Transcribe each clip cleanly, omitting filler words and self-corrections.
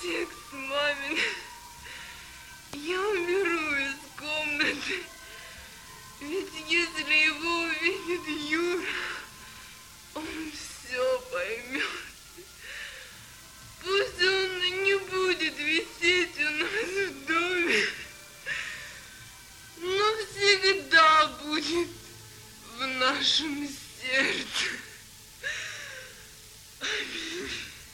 текст мамин. Я уберу из комнаты. Ведь если его увидит Юра, он все поймет. Пусть он не будет висеть у нас в доме, но всегда будет в нашем сердце. Аминь.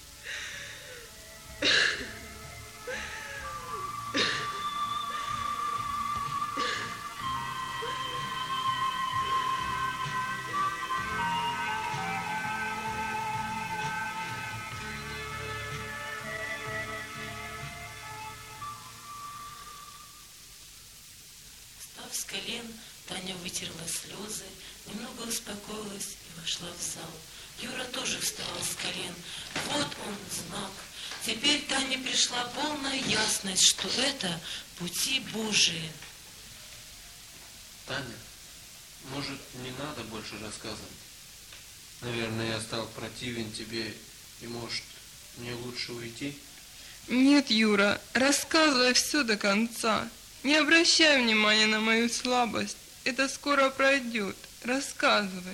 С колен Таня вытерла слезы, немного успокоилась и вошла в зал. Юра тоже встал с колен. Вот он знак. Теперь Тане пришла полная ясность, что это пути Божии. Таня, может, не надо больше рассказывать? Наверное, я стал противен тебе, и, может, мне лучше уйти? Нет, Юра, рассказывай все до конца. Не обращай внимания на мою слабость. Это скоро пройдет. Рассказывай.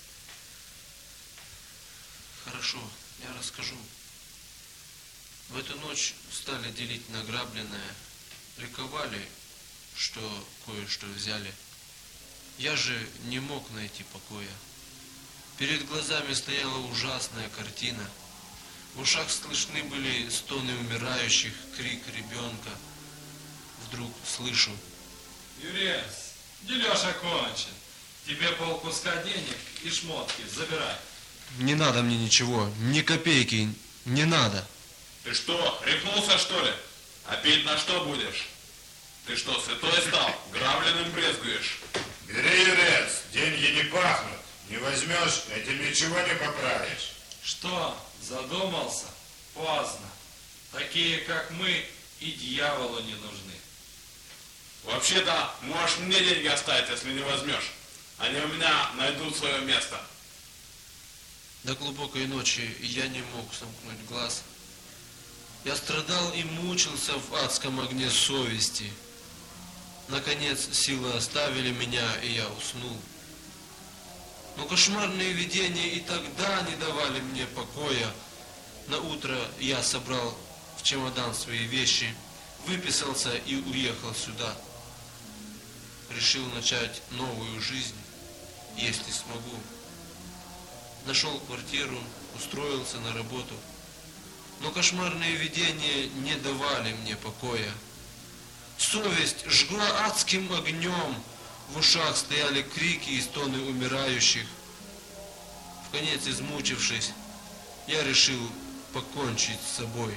Хорошо, я расскажу. В эту ночь стали делить награбленное. Ликовали, что кое-что взяли. Я же не мог найти покоя. Перед глазами стояла ужасная картина. В ушах слышны были стоны умирающих, крик ребенка. Вдруг слышу: Юрец, дележ окончен. Тебе полкуска денег и шмотки забирай. Не надо мне ничего, ни копейки, не надо. Ты что, рехнулся, что ли? А пить на что будешь? Ты что, святой стал? Грабленным брезгуешь? Бери, Юрец, деньги не пахнут. Не возьмешь, этим ничего не поправишь. Что, задумался? Поздно. Такие, как мы, и дьяволу не нужны. Вообще-то, можешь мне деньги оставить, если не возьмешь. Они у меня найдут свое место. До глубокой ночи я не мог сомкнуть глаз. Я страдал и мучился в адском огне совести. Наконец силы оставили меня, и я уснул. Но кошмарные видения и тогда не давали мне покоя. На утро я собрал в чемодан свои вещи, выписался и уехал сюда. Решил начать новую жизнь, если смогу. Нашел квартиру, устроился на работу. Но кошмарные видения не давали мне покоя. Совесть жгла адским огнем. В ушах стояли крики и стоны умирающих. Вконец измучившись, я решил покончить с собой.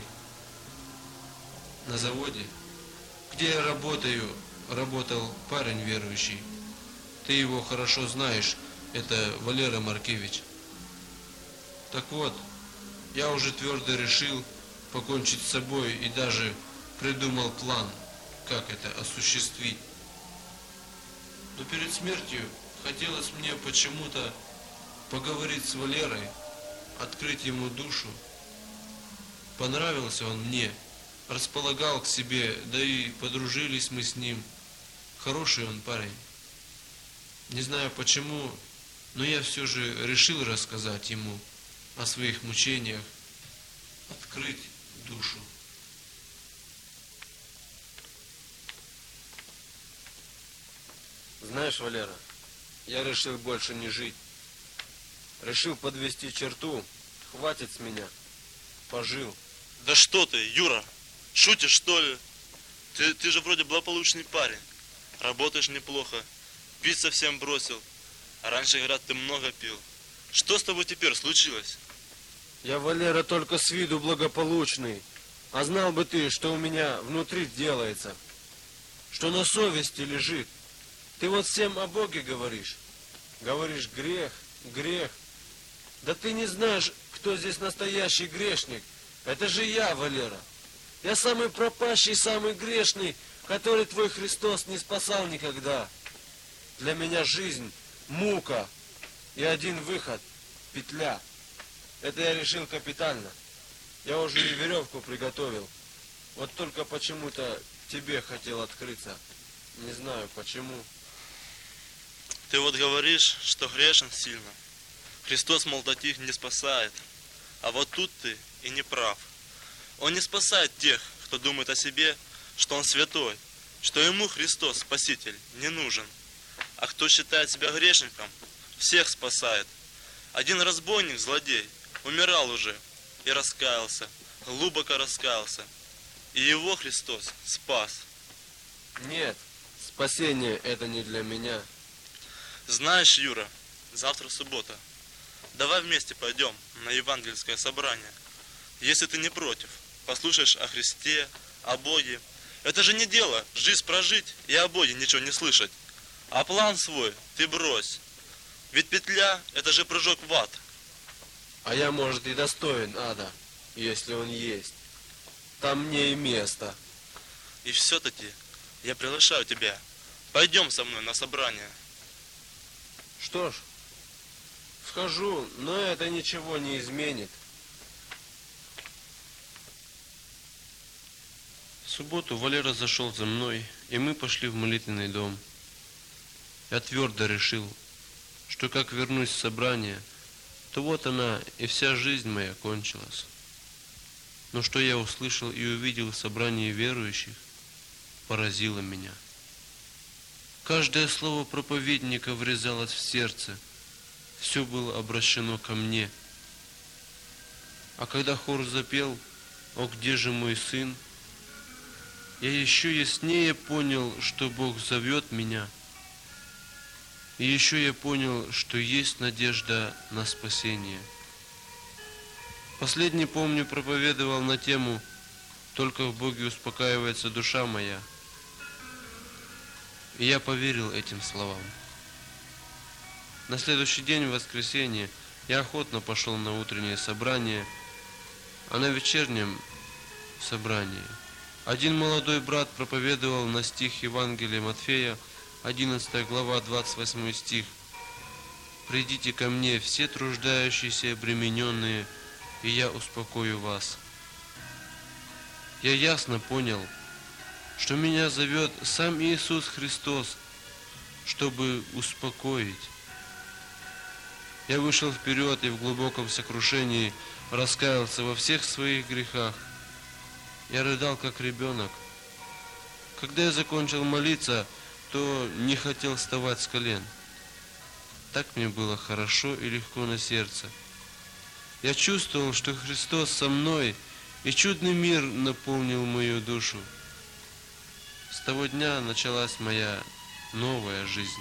На заводе, где я работаю, работал парень верующий. Ты его хорошо знаешь, это Валера Маркевич. Так вот, я уже твердо решил покончить с собой и даже придумал план, как это осуществить. Но перед смертью хотелось мне почему-то поговорить с Валерой, открыть ему душу. Понравился он мне, располагал к себе, да и подружились мы с ним. Хороший он парень. Не знаю почему, но я все же решил рассказать ему о своих мучениях, открыть душу. Знаешь, Валера, я решил больше не жить. Решил подвести черту, хватит с меня. Пожил. Да что ты, Юра, шутишь, что ли? Ты же вроде благополучный парень. Работаешь неплохо. Пить совсем бросил. А раньше, говорят, ты много пил. Что с тобой теперь случилось? Я, Валера, только с виду благополучный. А знал бы ты, что у меня внутри делается. Что на совести лежит. Ты вот всем о Боге говоришь. Говоришь, грех, грех. Да ты не знаешь, кто здесь настоящий грешник. Это же я, Валера. Я самый пропащий, самый грешный, который твой Христос не спасал никогда. Для меня жизнь – мука. И один выход – петля. Это я решил капитально. Я уже и веревку приготовил. Вот только почему-то тебе хотел открыться. Не знаю почему. Ты вот говоришь, что грешен сильно. Христос, мол, таких не спасает. А вот тут ты и не прав. Он не спасает тех, кто думает о себе, что он святой, что ему Христос, Спаситель, не нужен. А кто считает себя грешником, всех спасает. Один разбойник, злодей, умирал уже и раскаялся, глубоко раскаялся. И его Христос спас. Нет, спасение это не для меня. Знаешь, Юра, завтра суббота. Давай вместе пойдем на евангельское собрание. Если ты не против, послушаешь о Христе, о Боге. Это же не дело жизнь прожить и о Боге ничего не слышать. А план свой ты брось. Ведь петля – это же прыжок в ад. А я, может, и достоин ада, если он есть. Там мне и место. И все-таки я приглашаю тебя. Пойдем со мной на собрание. Что ж, схожу, но это ничего не изменит. В субботу Валера зашел за мной, и мы пошли в молитвенный дом. Я твердо решил, что как вернусь с собрания, то вот она и вся жизнь моя кончилась. Но что я услышал и увидел в собрании верующих, поразило меня. Каждое слово проповедника врезалось в сердце, все было обращено ко мне. А когда хор запел «О, где же мой сын?», я еще яснее понял, что Бог зовет меня. И еще я понял, что есть надежда на спасение. Последний, помню, проповедовал на тему «Только в Боге успокаивается душа моя». И я поверил этим словам. На следующий день, в воскресенье, я охотно пошел на утреннее собрание, а на вечернем собрании один молодой брат проповедовал на стих Евангелия Матфея, 11 глава, 28 стих. «Придите ко мне, все труждающиеся и обремененные, и я успокою вас». Я ясно понял, что меня зовет сам Иисус Христос, чтобы успокоить. Я вышел вперед и в глубоком сокрушении раскаялся во всех своих грехах. Я рыдал, как ребенок. Когда я закончил молиться, то не хотел вставать с колен. Так мне было хорошо и легко на сердце. Я чувствовал, что Христос со мной, и чудный мир наполнил мою душу. С того дня началась моя новая жизнь.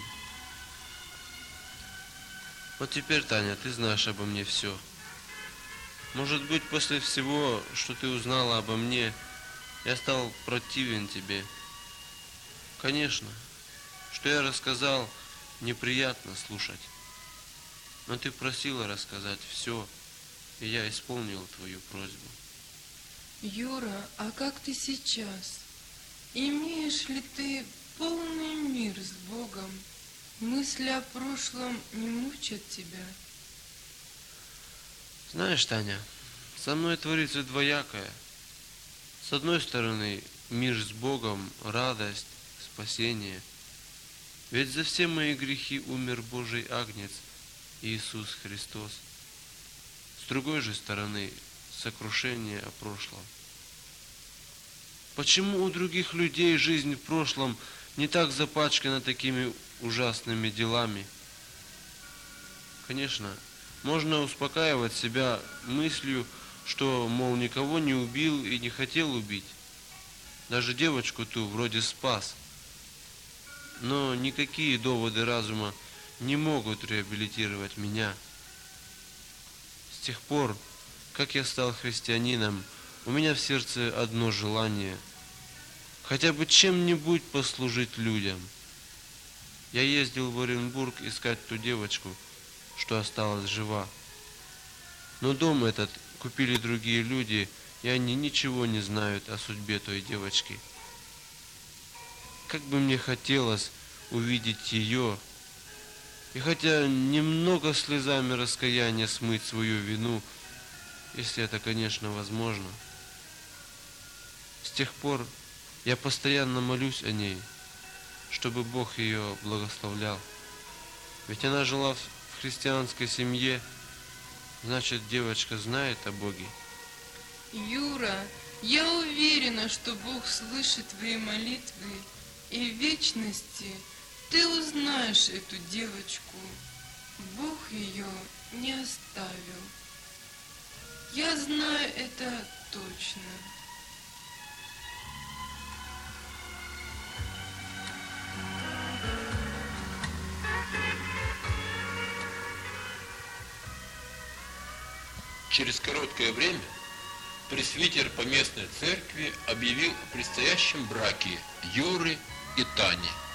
Вот теперь, Таня, ты знаешь обо мне все. Может быть, после всего, что ты узнала обо мне, я стал противен тебе. Конечно, что я рассказал, неприятно слушать. Но ты просила рассказать все, и я исполнил твою просьбу. Юра, а как ты сейчас? Имеешь ли ты полный мир с Богом? Мысли о прошлом не мучат тебя? Знаешь, Таня, со мной творится двоякое. С одной стороны, мир с Богом, радость, спасение. Ведь за все мои грехи умер Божий Агнец, Иисус Христос. С другой же стороны, сокрушение о прошлом. Почему у других людей жизнь в прошлом не так запачкана такими ужасными делами? Конечно, можно успокаивать себя мыслью, что, мол, никого не убил и не хотел убить. Даже девочку ту вроде спас. Но никакие доводы разума не могут реабилитировать меня. С тех пор, как я стал христианином, у меня в сердце одно желание – хотя бы чем-нибудь послужить людям. Я ездил в Оренбург искать ту девочку, что осталась жива. Но дом этот купили другие люди, и они ничего не знают о судьбе той девочки. Как бы мне хотелось увидеть ее, и хотя немного слезами раскаяния смыть свою вину, если это, конечно, возможно. С тех пор я постоянно молюсь о ней, чтобы Бог ее благословлял. Ведь она жила в христианской семье, значит, девочка знает о Боге. Юра, я уверена, что Бог слышит твои молитвы, и в вечности ты узнаешь эту девочку. Бог ее не оставил. Я знаю это точно. Через короткое время пресвитер поместной церкви объявил о предстоящем браке Юры и Тани.